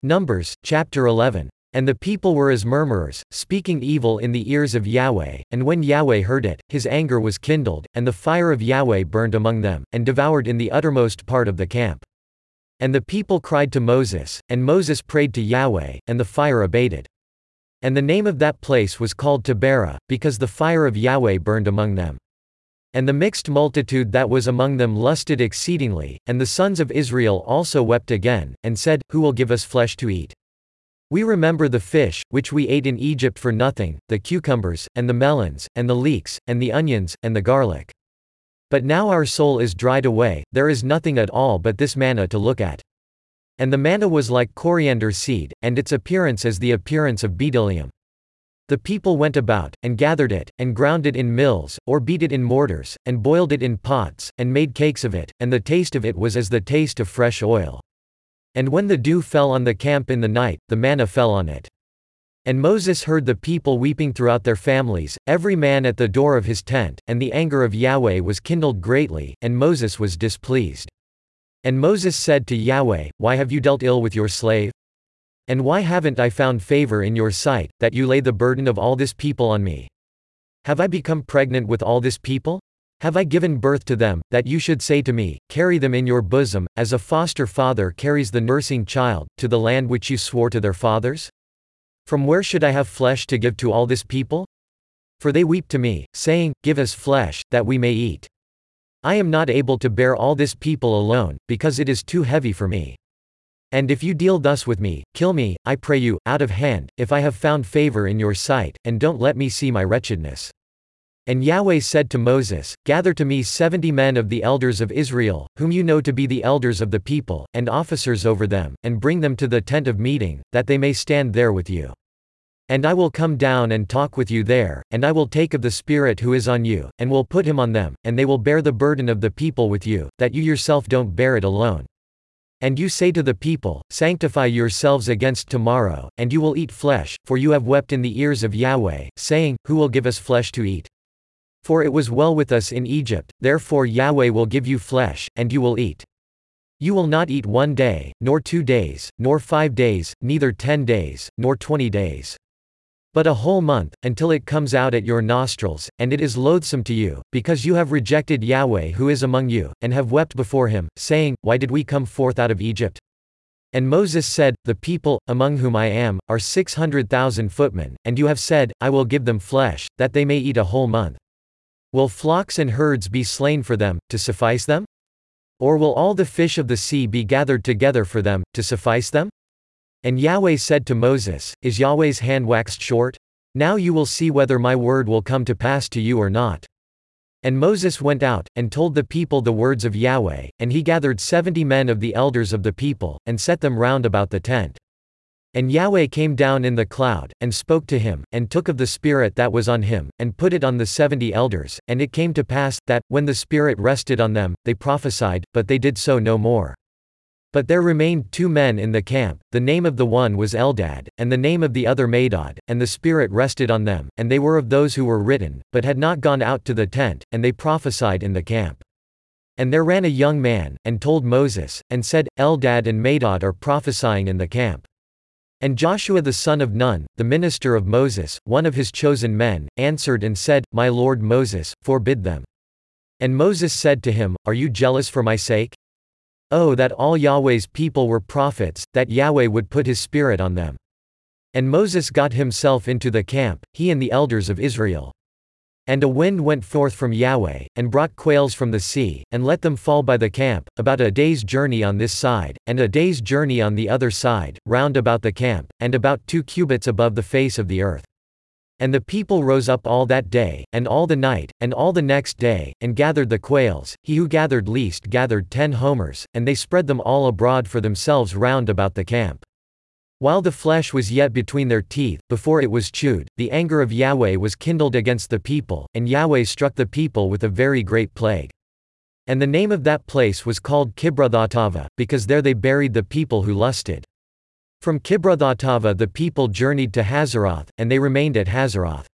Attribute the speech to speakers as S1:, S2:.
S1: Numbers, chapter 11. And the people were as murmurers, speaking evil in the ears of Yahweh, and when Yahweh heard it, his anger was kindled, and the fire of Yahweh burned among them, and devoured in the uttermost part of the camp. And the people cried to Moses, and Moses prayed to Yahweh, and the fire abated. And the name of that place was called Taberah, because the fire of Yahweh burned among them. And the mixed multitude that was among them lusted exceedingly, and the sons of Israel also wept again, and said, Who will give us flesh to eat? We remember the fish, which we ate in Egypt for nothing, the cucumbers, and the melons, and the leeks, and the onions, and the garlic. But now our soul is dried away, there is nothing at all but this manna to look at. And the manna was like coriander seed, and its appearance as the appearance of bdellium. The people went about, and gathered it, and ground it in mills, or beat it in mortars, and boiled it in pots, and made cakes of it, and the taste of it was as the taste of fresh oil. And when the dew fell on the camp in the night, the manna fell on it. And Moses heard the people weeping throughout their families, every man at the door of his tent, and the anger of Yahweh was kindled greatly, and Moses was displeased. And Moses said to Yahweh, Why have you dealt ill with your slave? And why haven't I found favor in your sight, that you lay the burden of all this people on me? Have I become pregnant with all this people? Have I given birth to them, that you should say to me, Carry them in your bosom, as a foster father carries the nursing child, to the land which you swore to their fathers? From where should I have flesh to give to all this people? For they weep to me, saying, Give us flesh, that we may eat. I am not able to bear all this people alone, because it is too heavy for me. And if you deal thus with me, kill me, I pray you, out of hand, if I have found favor in your sight, and don't let me see my wretchedness. And Yahweh said to Moses, Gather to me 70 men of the elders of Israel, whom you know to be the elders of the people, and officers over them, and bring them to the tent of meeting, that they may stand there with you. And I will come down and talk with you there, and I will take of the Spirit who is on you, and will put him on them, and they will bear the burden of the people with you, that you yourself don't bear it alone. And you say to the people, Sanctify yourselves against tomorrow, and you will eat flesh, for you have wept in the ears of Yahweh, saying, Who will give us flesh to eat? For it was well with us in Egypt, therefore Yahweh will give you flesh, and you will eat. You will not eat 1 day, nor 2 days, nor 5 days, neither 10 days, nor 20 days. But a whole month, until it comes out at your nostrils, and it is loathsome to you, because you have rejected Yahweh who is among you, and have wept before him, saying, Why did we come forth out of Egypt? And Moses said, The people, among whom I am, are 600,000 footmen, and you have said, I will give them flesh, that they may eat a whole month. Will flocks and herds be slain for them, to suffice them? Or will all the fish of the sea be gathered together for them, to suffice them? And Yahweh said to Moses, Is Yahweh's hand waxed short? Now you will see whether my word will come to pass to you or not. And Moses went out, and told the people the words of Yahweh, and he gathered 70 men of the elders of the people, and set them round about the tent. And Yahweh came down in the cloud, and spoke to him, and took of the Spirit that was on him, and put it on the 70 elders, and it came to pass, that, when the Spirit rested on them, they prophesied, but they did so no more. But there remained 2 men in the camp, the name of the one was Eldad, and the name of the other Medad, and the Spirit rested on them, and they were of those who were written, but had not gone out to the tent, and they prophesied in the camp. And there ran a young man, and told Moses, and said, Eldad and Medad are prophesying in the camp. And Joshua the son of Nun, the minister of Moses, one of his chosen men, answered and said, My lord Moses, forbid them. And Moses said to him, Are you jealous for my sake? Oh, that all Yahweh's people were prophets, that Yahweh would put his Spirit on them. And Moses got himself into the camp, he and the elders of Israel. And a wind went forth from Yahweh, and brought quails from the sea, and let them fall by the camp, about a day's journey on this side, and a day's journey on the other side, round about the camp, and about 2 cubits above the face of the earth. And the people rose up all that day, and all the night, and all the next day, and gathered the quails. He who gathered least gathered 10 homers, and they spread them all abroad for themselves round about the camp. While the flesh was yet between their teeth, before it was chewed, the anger of Yahweh was kindled against the people, and Yahweh struck the people with a very great plague. And the name of that place was called Kibroth-hattaavah, because there they buried the people who lusted. From Kibroth-hattaavah the people journeyed to Hazeroth, and they remained at Hazeroth.